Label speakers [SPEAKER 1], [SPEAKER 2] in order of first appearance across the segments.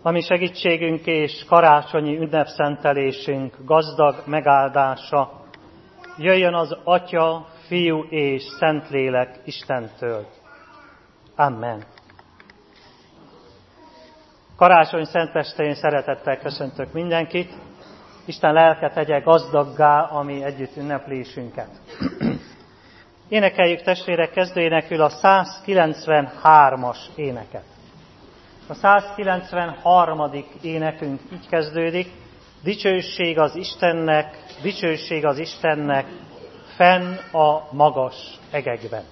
[SPEAKER 1] A mi segítségünk és karácsonyi ünnepszentelésünk gazdag megáldása jöjjön az Atya, Fiú és Szentlélek Istentől. Amen. Karácsony szentestén szeretettel köszöntök mindenkit. Isten lelke tegye gazdaggá a mi együtt ünneplésünket. Énekeljük, testvérek, kezdőénekül a 193-as éneket. A 193. énekünk így kezdődik: dicsőség az Istennek, fenn a magas egekben.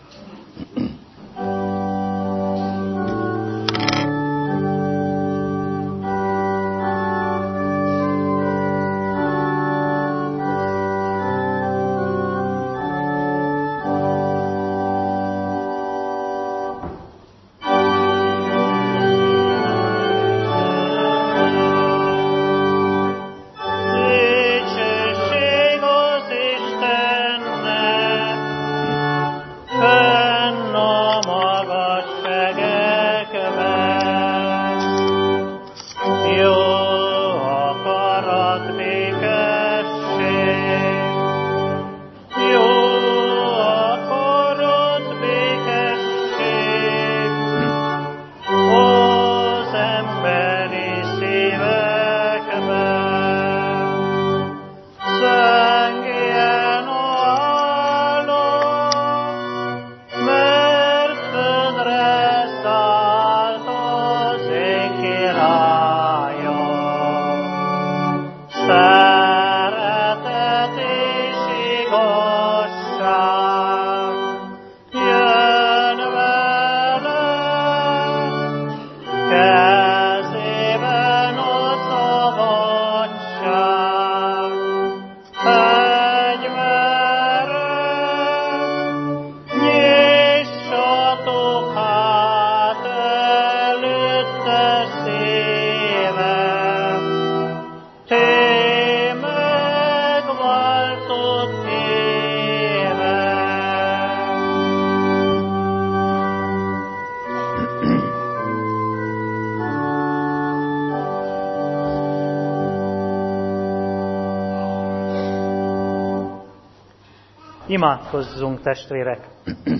[SPEAKER 1] Imádkozzunk, testvérek!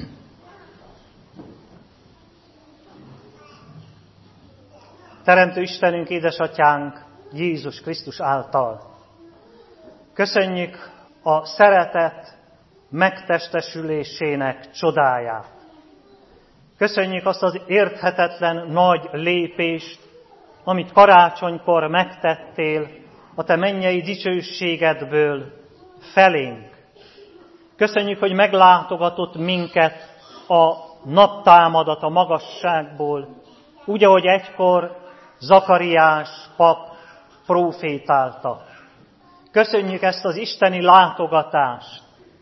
[SPEAKER 1] Teremtő Istenünk, édesatyánk, Jézus Krisztus által köszönjük a szeretet megtestesülésének csodáját. Köszönjük azt az érthetetlen nagy lépést, amit karácsonykor megtettél a te mennyei dicsőségedből felénk. Köszönjük, hogy meglátogatott minket a naptámadat a magasságból, úgy, ahogy egykor Zakariás pap prófétálta. Köszönjük ezt az isteni látogatást.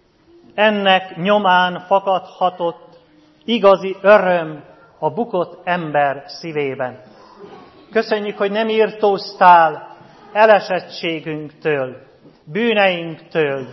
[SPEAKER 1] Ennek nyomán fakadhatott igazi öröm a bukott ember szívében. Köszönjük, hogy nem irtóztál elesettségünktől, bűneinktől,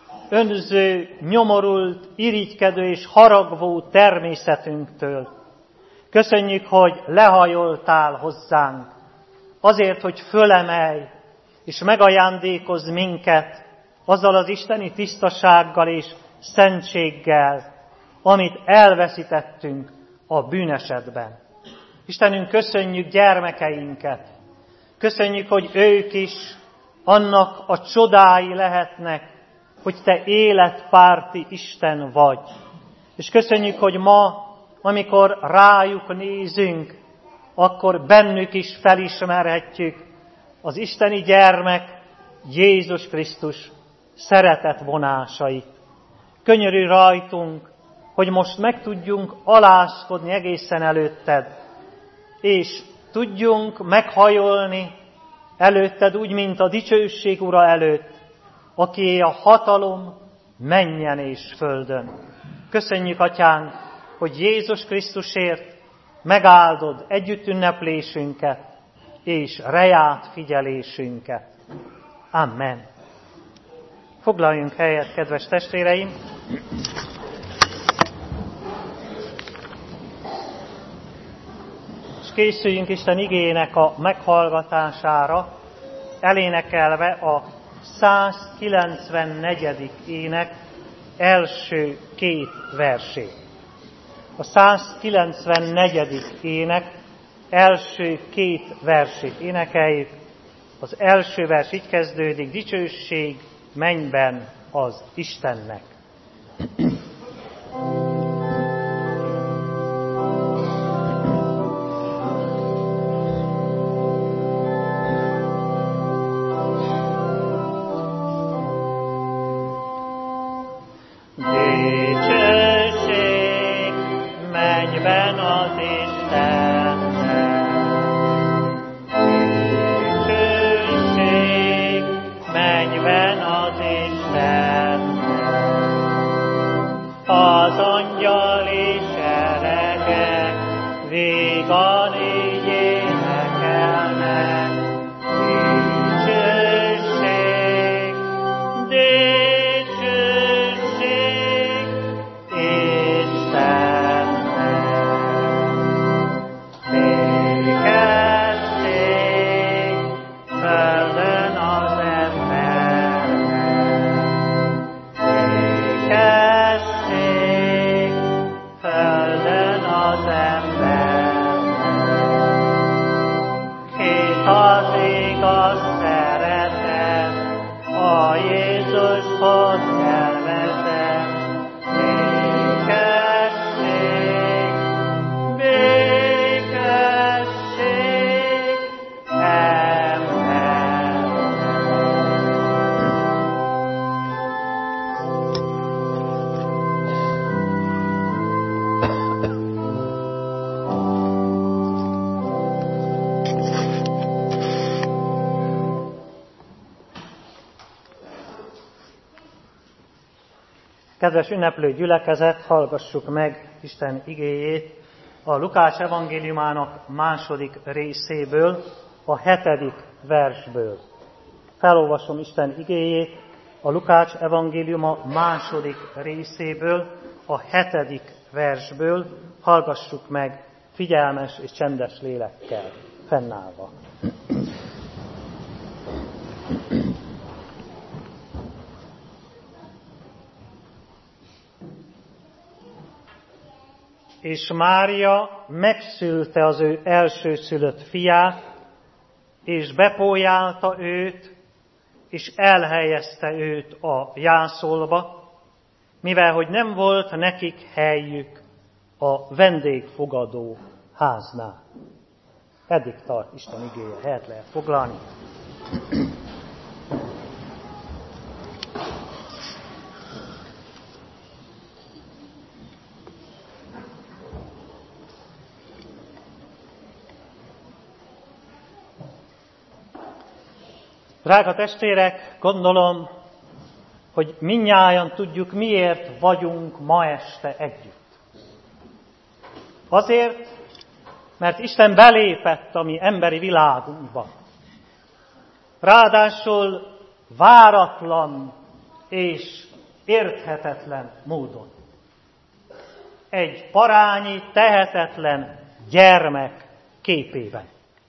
[SPEAKER 1] önző, nyomorult, irigykedő és haragvó természetünktől. Köszönjük, hogy lehajoltál hozzánk, azért, hogy fölemelj, és megajándékozz minket azzal az isteni tisztasággal és szentséggel, amit elveszítettünk a bűnesetben. Istenünk, köszönjük gyermekeinket. Köszönjük, hogy ők is annak a csodái lehetnek, hogy te életpárti Isten vagy. És köszönjük, hogy ma, amikor rájuk nézünk, akkor bennük is felismerhetjük az isteni gyermek, Jézus Krisztus szeretet vonásait. Könyörülj rajtunk, hogy most meg tudjunk alázkodni egészen előtted, és tudjunk meghajolni előtted úgy, mint a dicsőség Ura előtt, akié a hatalom mennyen és földön. Köszönjük, Atyánk, hogy Jézus Krisztusért megáldod együtt ünneplésünket és rejált figyelésünket. Amen. Foglaljunk helyet, kedves testvéreim! És készüljünk Isten igéjének a meghallgatására, elénekelve a 194. ének első két versét. A 194. ének első két versét énekeljük. Az első vers így kezdődik: dicsőség mennyben az Istennek. Kedves ünneplő gyülekezet, hallgassuk meg Isten igéjét a Lukács evangéliumának második részéből, a 7. versből. Felolvasom Isten igéjét a Lukács evangéliuma második részéből, a 7. versből. Hallgassuk meg figyelmes és csendes lélekkel, fennállva. És Mária megszülte az ő elsőszülött fiát, és bepójálta őt, és elhelyezte őt a jászolba, mivel hogy nem volt nekik helyük a vendégfogadó háznál. Eddig tart Isten igéje, helyet lehet foglalni. Drága testvérek, gondolom, hogy mindnyájan tudjuk, miért vagyunk ma este együtt. Azért, mert Isten belépett a mi emberi világunkba. Ráadásul váratlan és érthetetlen módon. Egy parányi, tehetetlen gyermek képében.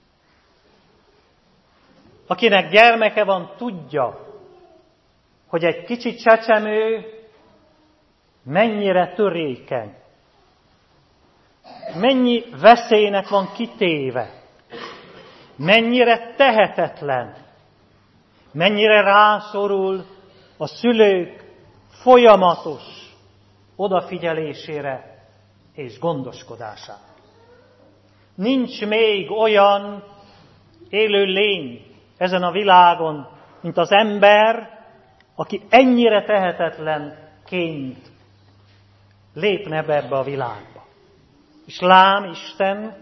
[SPEAKER 1] Akinek gyermeke van, tudja, hogy egy kicsi csecsemő mennyire törékeny, mennyi veszélynek van kitéve, mennyire tehetetlen, mennyire rászorul a szülők folyamatos odafigyelésére és gondoskodására. Nincs még olyan élő lény ezen a világon, mint az ember, aki ennyire tehetetlenként lépne be ebbe a világba. És lám Isten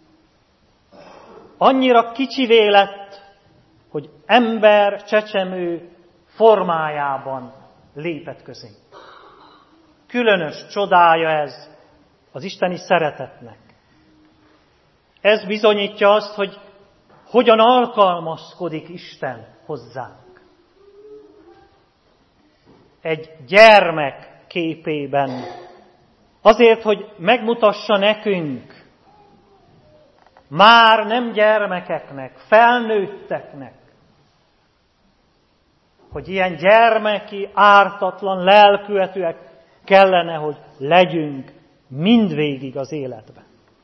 [SPEAKER 1] annyira kicsivé lett, hogy ember csecsemő formájában lépett közénk. Különös csodája ez az isteni szeretetnek. Ez bizonyítja azt, hogy hogyan alkalmazkodik Isten hozzánk. Egy gyermek képében, azért, hogy megmutassa nekünk, már nem gyermekeknek, felnőtteknek, hogy ilyen gyermeki, ártatlan lelkületűek kellene, hogy legyünk mindvégig az életben.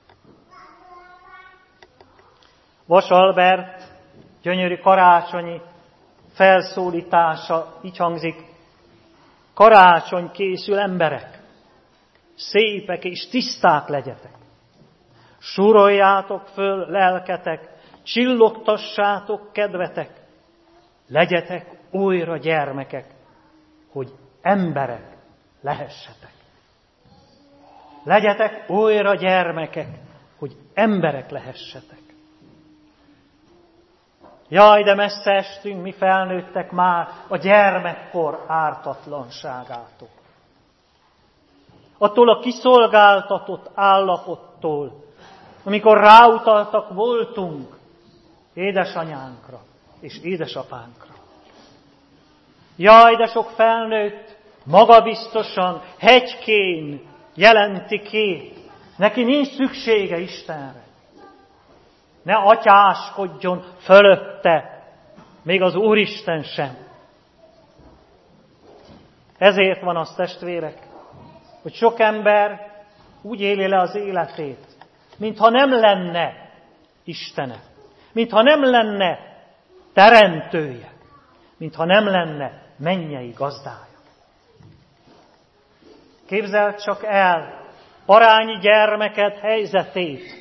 [SPEAKER 1] Vas Albert gyönyörű karácsonyi felszólítása így hangzik: karácsony készül, emberek, szépek és tiszták legyetek. Súroljátok föl lelketek, csillogtassátok kedvetek, legyetek újra gyermekek, hogy emberek lehessetek. Legyetek újra gyermekek, hogy emberek lehessetek. Jaj, de messze estünk mi felnőttek már a gyermekkor ártatlanságától. Attól a kiszolgáltatott állapottól, amikor ráutaltak voltunk édesanyánkra és édesapánkra. Jaj, de sok felnőtt magabiztosan, hegykén jelenti ki, neki nincs szüksége Istenre. Ne atyáskodjon fölötte, még az Úristen sem. Ezért van az, testvérek, hogy sok ember úgy éli le az életét, mintha nem lenne Istene, mintha nem lenne teremtője, mintha nem lenne mennyei gazdája. Képzeld csak el parányi gyermeked helyzetét,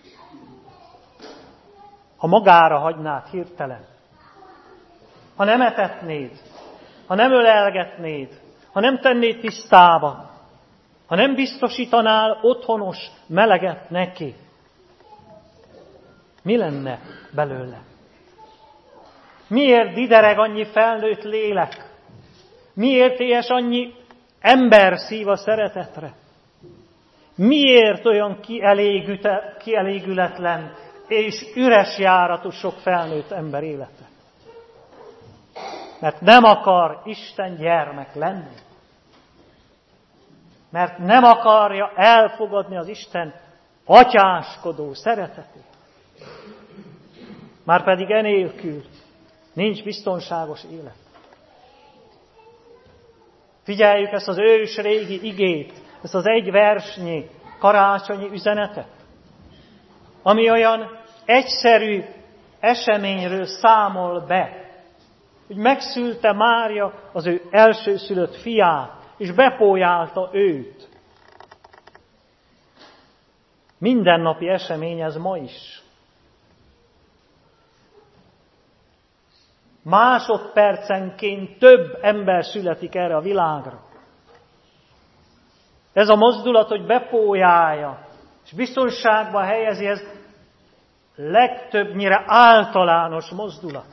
[SPEAKER 1] ha magára hagynád hirtelen, ha nem etetnéd, ha nem ölelgetnéd, ha nem tennéd tisztába, ha nem biztosítanál otthonos meleget neki, mi lenne belőle? Miért didereg annyi felnőtt lélek? Miért éhes annyi ember szív a szeretetre? Miért olyan kielégületlen és üres járatú sok felnőtt ember élete? Mert nem akar Isten gyermek lenni. Mert nem akarja elfogadni az Isten atyáskodó szeretetét. Márpedig enélkül nincs biztonságos élet. Figyeljük ezt az ős régi igét, ezt az egy versnyi karácsonyi üzenetet, ami olyan egyszerű eseményről számol be, hogy megszülte Mária az ő elsőszülött fiát, és bepójálta őt. Mindennapi esemény ez ma is. Másodpercenként több ember születik erre a világra. Ez a mozdulat, hogy bepójálja, és biztonságban helyezi, ez legtöbbnyire általános mozdulat.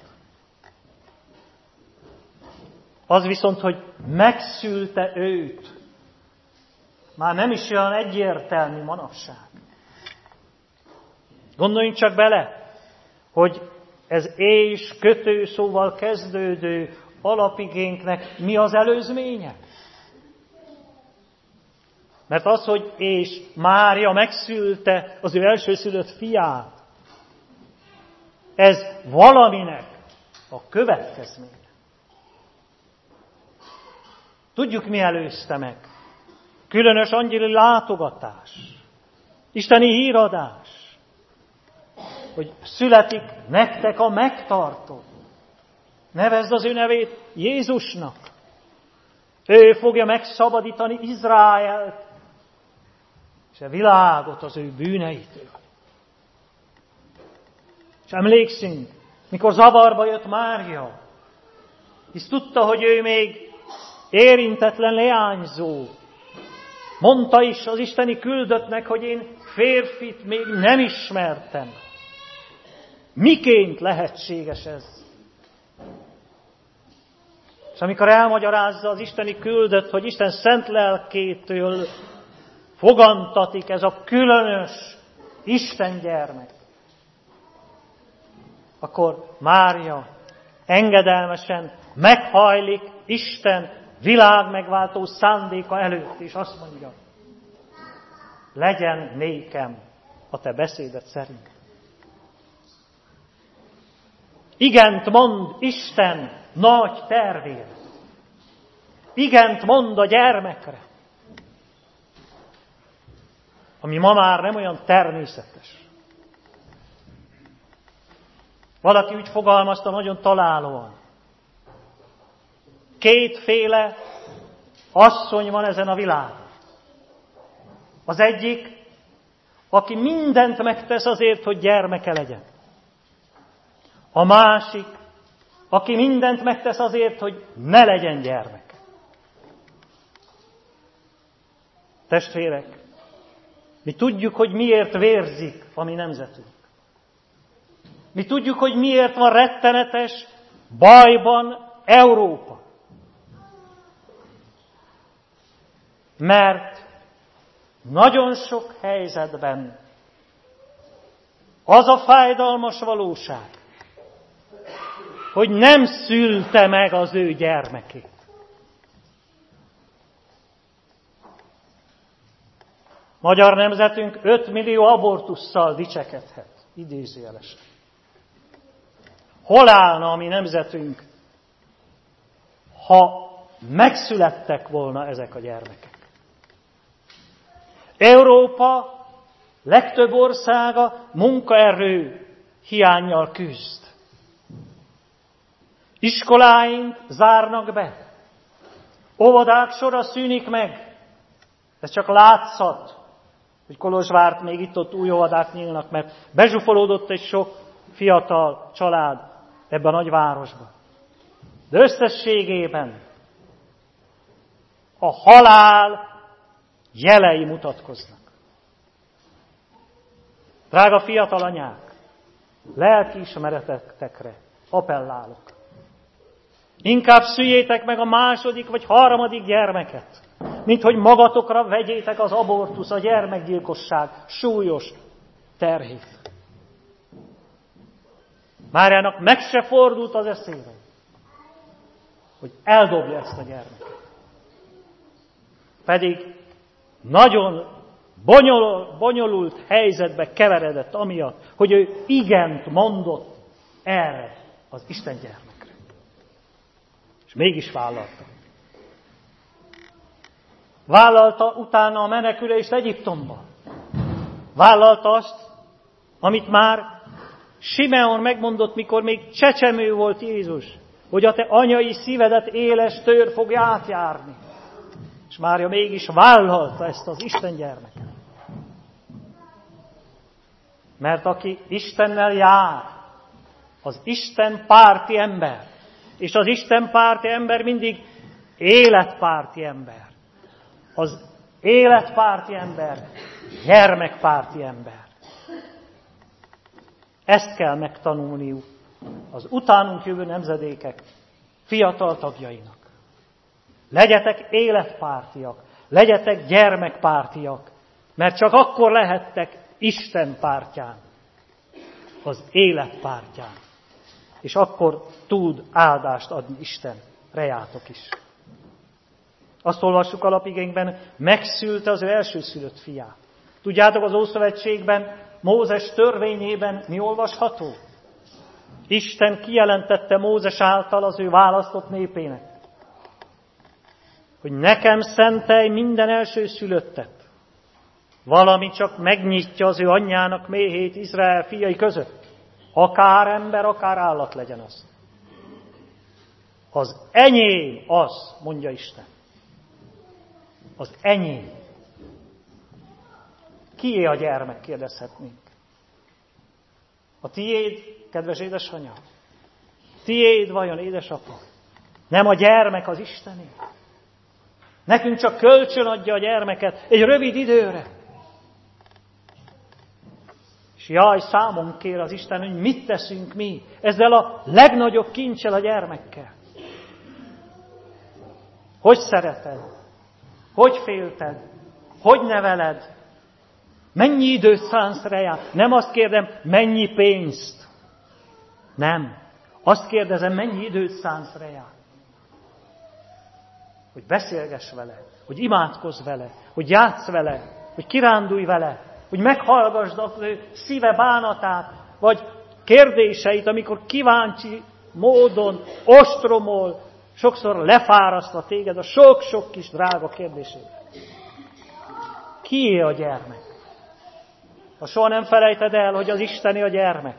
[SPEAKER 1] Az viszont, hogy megszülte őt, már nem is olyan egyértelmű manapság. Gondoljunk csak bele, hogy ez és kötőszóval kezdődő alapigénknek mi az előzménye? Mert az, hogy és Mária megszülte az ő elsőszülött fiát, ez valaminek a következménye. Tudjuk, mi előzte meg. Különös angyali látogatás, isteni híradás, hogy születik nektek a megtartó. Nevezd az ő nevét Jézusnak. Ő fogja megszabadítani Izraelt és a világot az ő bűneitől. És emlékszünk, mikor zavarba jött Mária, hisz tudta, hogy ő még érintetlen leányzó. Mondta is az isteni küldöttnek, hogy én férfit még nem ismertem. Miként lehetséges ez? És amikor elmagyarázza az isteni küldött, hogy Isten szent lelkétől fogantatik ez a különös Isten gyermek, akkor Mária engedelmesen meghajlik Isten világmegváltó szándéka előtt, és azt mondja, legyen nékem a te beszéded szerint. igent mond Isten nagy tervére. Igent mond a gyermekre. Ami ma már nem olyan természetes. Valaki úgy fogalmazta nagyon találóan. Kétféle asszony van ezen a világon. Az egyik, aki mindent megtesz azért, hogy gyermeke legyen. A másik, aki mindent megtesz azért, hogy ne legyen gyermeke. Testvérek, mi tudjuk, hogy miért vérzik a mi nemzetünk. Mi tudjuk, hogy miért van rettenetes bajban Európa. Mert nagyon sok helyzetben az a fájdalmas valóság, hogy nem szülte meg az ő gyermekét. Magyar nemzetünk 5 millió abortusszal dicsekedhet, idézőjelesen. Hol állna a mi nemzetünk, ha megszülettek volna ezek a gyermekek? Európa legtöbb országa munkaerő hiánnyal küzd. Iskoláink zárnak be. Óvodák sora szűnik meg. Ez csak látszat, hogy Kolozsvárt még itt-ott új óvodák nyílnak, mert bezsúfolódott egy sok fiatal család ebbe a nagyvárosba. De összességében a halál jelei mutatkoznak. Drága fiatal anyák, lelkiismeretekre appellálok. Inkább szüljétek meg a második vagy harmadik gyermeket, mint hogy magatokra vegyétek az abortusz, a gyermekgyilkosság súlyos terhét. Máriának meg se fordult az eszébe, hogy eldobja ezt a gyermeket. Pedig nagyon bonyolult helyzetbe keveredett amiatt, hogy ő igent mondott erre az Isten gyermekre. És mégis vállalta. Vállalta utána a menekülést Egyiptomba. Vállalta azt, amit már Simeon megmondott, mikor még csecsemő volt Jézus, hogy a te anyai szívedet éles tör fogja átjárni. És Mária mégis vállalta ezt az Isten gyermeket. Mert aki Istennel jár, az Isten párti ember. És az Isten párti ember mindig életpárti ember. Az életpárti ember, gyermekpárti ember. Ezt kell megtanulniuk az utánunk jövő nemzedékek fiatal tagjainak. Legyetek életpártiak, legyetek gyermekpártiak, mert csak akkor lehettek Isten pártján, az élet pártján. És akkor tud áldást adni Isten, rejátok is. Azt olvassuk alapigényben, megszülte az ő elsőszülött fiát. Tudjátok, az Ószövetségben, Mózes törvényében mi olvasható? Isten kijelentette Mózes által az ő választott népének, hogy nekem szentelj minden elsőszülöttet, valami csak megnyitja az ő anyjának méhét Izrael fiai között. Akár ember, akár állat legyen az. Az enyém az, mondja Isten. Az enyém. Kié a gyermek, kérdezhetnénk. A tiéd, kedves édesanyja? Tiéd vajon, édesapa? Nem a gyermek az Istené? Nekünk csak kölcsön adja a gyermeket egy rövid időre. És jaj, számon kér az Isten, hogy mit teszünk mi ezzel a legnagyobb kincsel, a gyermekkel. Hogy szereted? Hogy félted? Hogy neveled? Mennyi időt szánsz rá? Nem azt kérdem, mennyi pénzt. Nem. Azt kérdezem, mennyi időt szánsz rá? Hogy beszélgess vele, hogy imádkozz vele, hogy játsz vele, hogy kirándulj vele, hogy meghallgasd az ő szíve bánatát, vagy kérdéseit, amikor kíváncsi módon ostromol, sokszor lefárasztva téged a sok-sok kis drága kérdését. Kié a gyermek? Ha soha nem felejted el, hogy az Isteni a gyermek,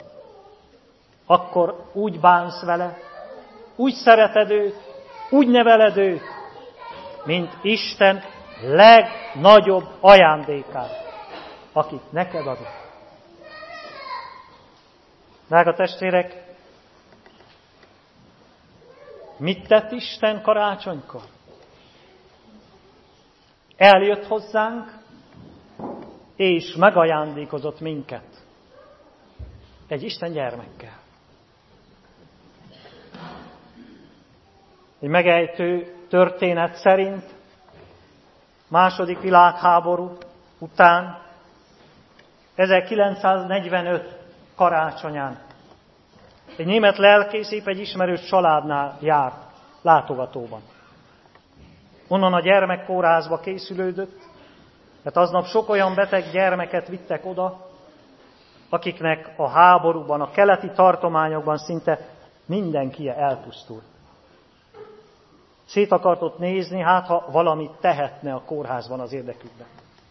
[SPEAKER 1] akkor úgy bánsz vele, úgy szereted őt, úgy neveled őt, mint Isten legnagyobb ajándékát, akit neked adott. Drága testvérek, mit tett Isten karácsonykor? Eljött hozzánk, és megajándékozott minket egy Isten gyermekkel. Egy megejtő történet szerint második világháború után 1945 karácsonyán egy német lelkész épp egy ismerős családnál járt látogatóban. Onnan a gyermekkórházba készülődött, mert aznap sok olyan beteg gyermeket vittek oda, akiknek a háborúban, a keleti tartományokban szinte mindenkie elpusztult. Szét akart ott nézni, hát ha valamit tehetne a kórházban az érdekükben.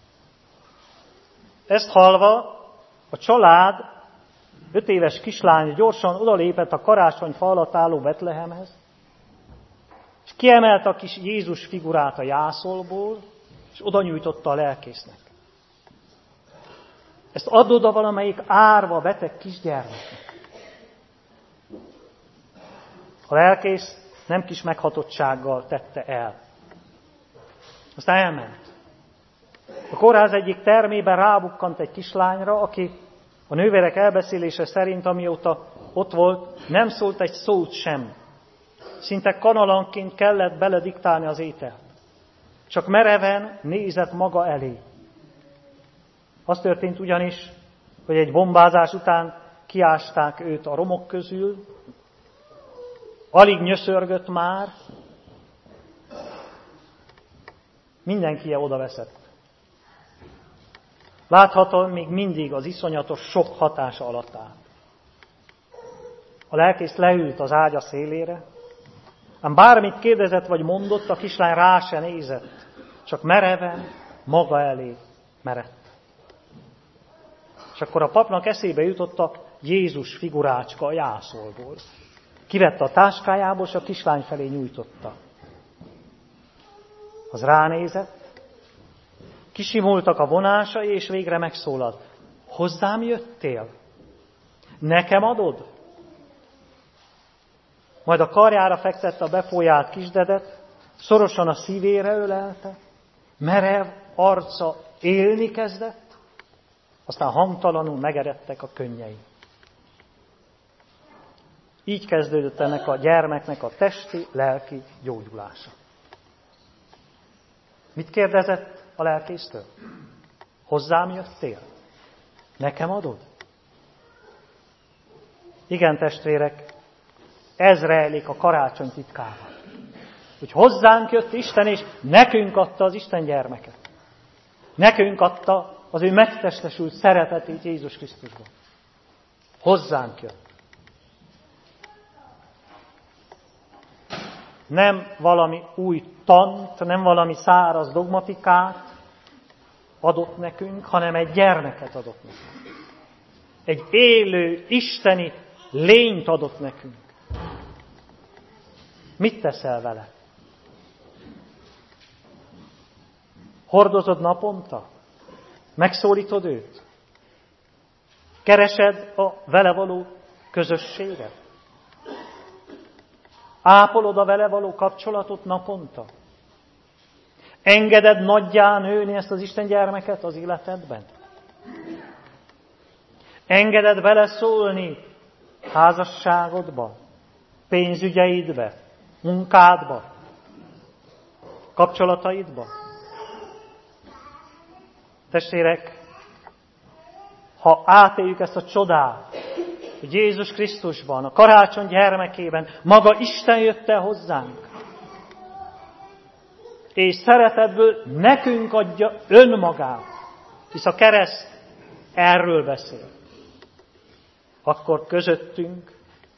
[SPEAKER 1] Ezt hallva a család 5 éves kislány gyorsan odalépett a karácsonyfa alatt álló Betlehemhez, és kiemelte a kis Jézus figurát a jászolból, és oda nyújtotta a lelkésznek. Ezt add oda valamelyik árva beteg kisgyermeknek. A lelkész nem kis meghatottsággal tette el. Aztán elment. A kórház egyik termében rábukkant egy kislányra, aki a nővérek elbeszélése szerint, amióta ott volt, nem szólt egy szót sem. Szinte kanalanként kellett belediktálni az ételt. Csak mereven nézett maga elé. Az történt ugyanis, hogy egy bombázás után kiásták őt a romok közül, alig nyöszörgött már, mindenki odaveszett. Láthatóan még mindig az iszonyatos sok hatása alatt áll. A lelkész leült az ágya szélére, ám bármit kérdezett vagy mondott, a kislány rá se nézett, csak mereven maga elé merett. És akkor a papnak eszébe jutott a Jézus figurácska a jászolból. Kivette a táskájából, és a kislány felé nyújtotta. Az ránézett, kisimultak a vonásai, és végre megszólalt. Hozzám jöttél? Nekem adod? Majd a karjára fektette a befolyált kisdedet, szorosan a szívére ölelte, merev arca élni kezdett, aztán hangtalanul megeredtek a könnyei. Így kezdődött ennek a gyermeknek a testi, lelki gyógyulása. Mit kérdezett a lelkésztől? Hozzám jöttél? Nekem adod? Igen, testvérek, ez rejlik a karácsony titkában. Hogy hozzánk jött Isten, és nekünk adta az Isten gyermeket. Nekünk adta az ő megtestesült szeretetét Jézus Krisztusban. Hozzánk jött. Nem valami új tant, nem valami száraz dogmatikát adott nekünk, hanem egy gyermeket adott nekünk. Egy élő, isteni lényt adott nekünk. Mit teszel vele? Hordozod naponta? Megszólítod őt? Keresed a vele való közösséget? Ápolod a vele való kapcsolatot naponta? Engeded nagyjá nőni ezt az Isten gyermeket az életedben? Engeded beleszólni házasságodba, pénzügyeidbe, munkádba, kapcsolataidba? Testvérek, ha átéljük ezt a csodát, hogy Jézus Krisztusban, a karácsony gyermekében maga Isten jött el hozzánk, és szeretetből nekünk adja önmagát, hisz a kereszt erről beszél. akkor közöttünk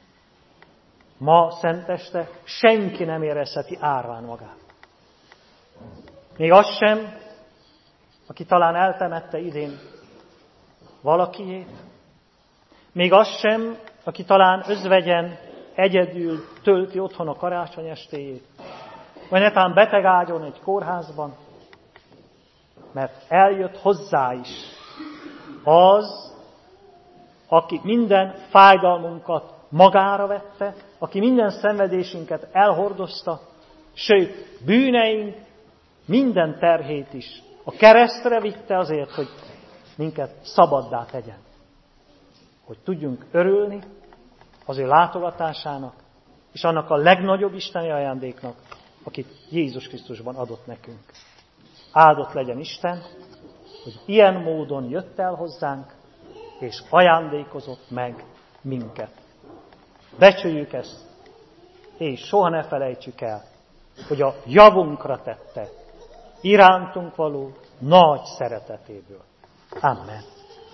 [SPEAKER 1] ma szenteste senki nem érezheti árván magát. Még az sem, aki talán eltemette idén valakiét, még az sem, aki talán özvegyen egyedül tölti otthon a karácsony estéjét, vagy netán betegágyon egy kórházban, mert eljött hozzá is az, aki minden fájdalmunkat magára vette, aki minden szenvedésünket elhordozta, sőt, bűneink minden terhét is a keresztre vitte azért, hogy minket szabaddá tegyen. Hogy tudjunk örülni az ő látogatásának, és annak a legnagyobb isteni ajándéknak, akit Jézus Krisztusban adott nekünk. Áldott legyen Isten, hogy ilyen módon jött el hozzánk, és ajándékozott meg minket. Becsüljük ezt, és soha ne felejtsük el, hogy a javunkra tette, irántunk való nagy szeretetéből. Amen.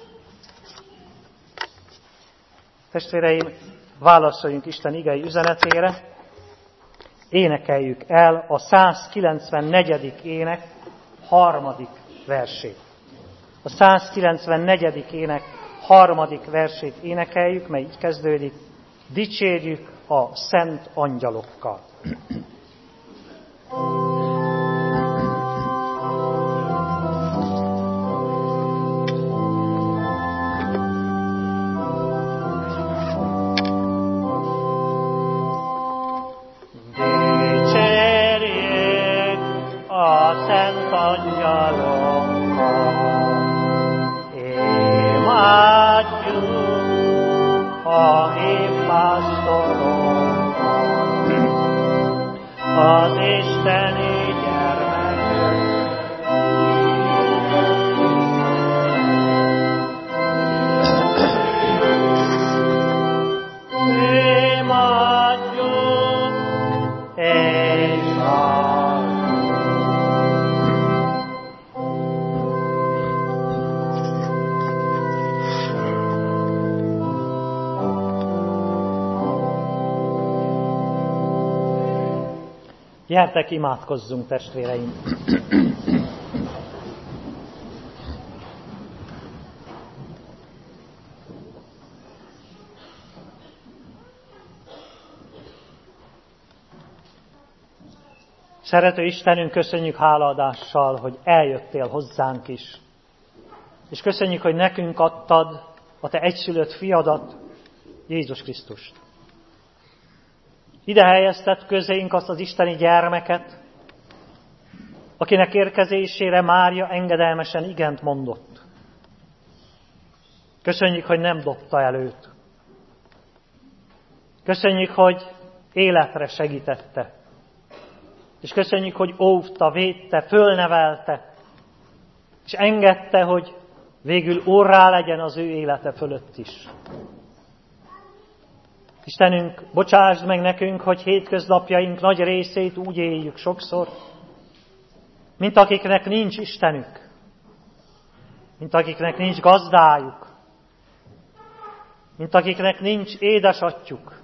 [SPEAKER 1] Testvéreim, válaszoljunk Isten igei üzenetére, énekeljük el a 194. ének 3. versét. A 194. ének 3. versét énekeljük, mely így kezdődik: dicsérjük a szent angyalokkal. Gyertek, imádkozzunk, testvéreim! Szerető Istenünk, köszönjük hálaadással, hogy eljöttél hozzánk is. És köszönjük, hogy nekünk adtad a te egyszülött fiadat, Jézus Krisztust. Ide helyezted közénk azt az isteni gyermeket, akinek érkezésére Mária engedelmesen igent mondott. Köszönjük, hogy nem dobta el őt. Köszönjük, hogy életre segítette. És köszönjük, hogy óvta, védte, fölnevelte, és engedte, hogy végül úrrá legyen az ő élete fölött is. Istenünk, bocsásd meg nekünk, hogy hétköznapjaink nagy részét úgy éljük sokszor, mint akiknek nincs Istenük, mint akiknek nincs gazdájuk, mint akiknek nincs édesatyjuk.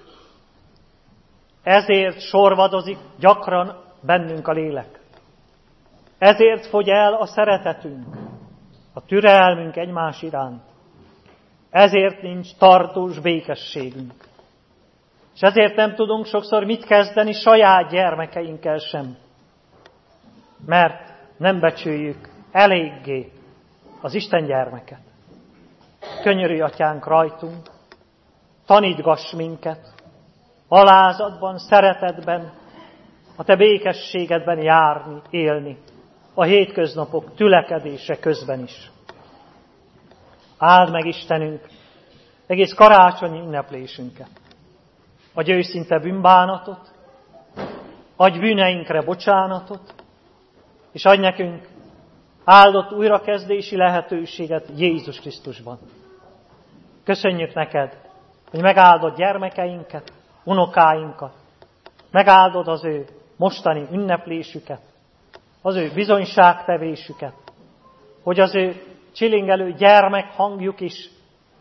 [SPEAKER 1] Ezért sorvadozik gyakran bennünk a lélek. Ezért fogy el a szeretetünk, a türelmünk egymás iránt. Ezért nincs tartós békességünk. És ezért nem tudunk sokszor mit kezdeni saját gyermekeinkkel sem. Mert nem becsüljük eléggé az Isten gyermeket. Könyörülj, Atyánk, rajtunk, tanítgass minket, alázatban, szeretetben, a te békességedben járni, élni, a hétköznapok tülekedése közben is. Áld meg, Istenünk, egész karácsonyi ünneplésünket. Adj őszinte bűnbánatot, adj bűneinkre bocsánatot, és adj nekünk áldott újrakezdési lehetőséget Jézus Krisztusban. Köszönjük neked, hogy megáldod gyermekeinket, unokáinkat, megáldod az ő mostani ünneplésüket, az ő bizonyságtevésüket, hogy az ő csilingelő gyermek hangjuk is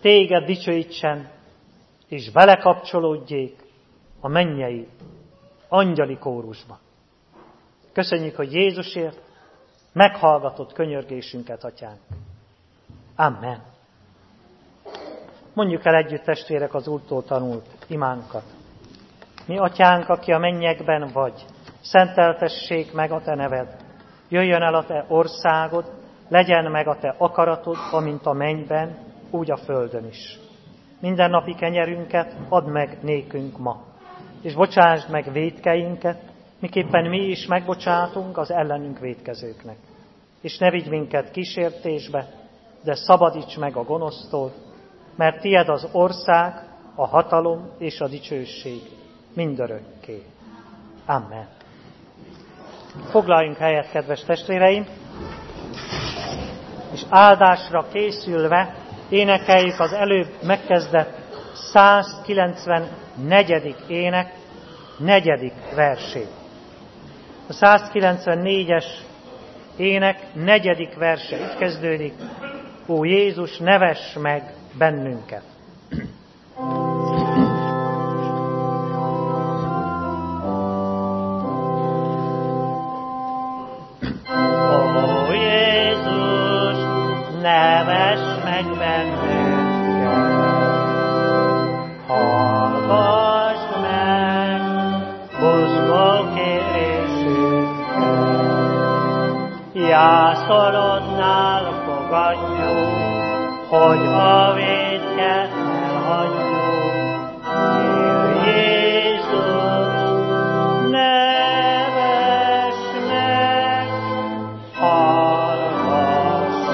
[SPEAKER 1] téged dicsőítsen, és belekapcsolódjék a mennyei, angyali kórusba. Köszönjük, hogy Jézusért meghallgatott könyörgésünket, Atyánk. Amen. Mondjuk el együtt, testvérek, az Úrtól tanult imánkat. Mi, Atyánk, aki a mennyekben vagy, szenteltessék meg a te neved. Jöjjön el a te országod, legyen meg a te akaratod, amint a mennyben, úgy a földön is. Mindennapi kenyerünket add meg nékünk ma, és bocsásd meg vétkeinket, miképpen mi is megbocsátunk az ellenünk vétkezőknek. És ne vigy minket kísértésbe, de szabadíts meg a gonosztól, mert tied az ország, a hatalom és a dicsőség mindörökké. Amen. Foglaljunk helyet, kedves testvéreim, és áldásra készülve énekeljük az előbb megkezdett 194. ének 4. versét. A 194-es ének 4. verse így kezdődik: Ó Jézus, ne vess meg bennünket! Ó Jézus, ne vess meg bennünket! Hallgass meg buzgó kérésünket! Jászolodnál fogadjuk, hogy a vétket elhagyjuk. Jézus, ne vess meg, hallgass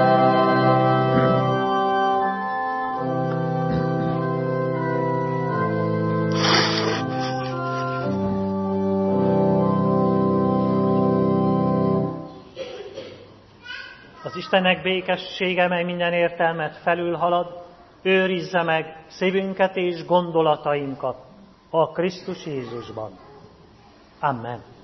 [SPEAKER 1] Az Istennek békessége, mely minden értelmet felülhalad, őrizze meg szívünket és gondolatainkat a Krisztus Jézusban. Amen.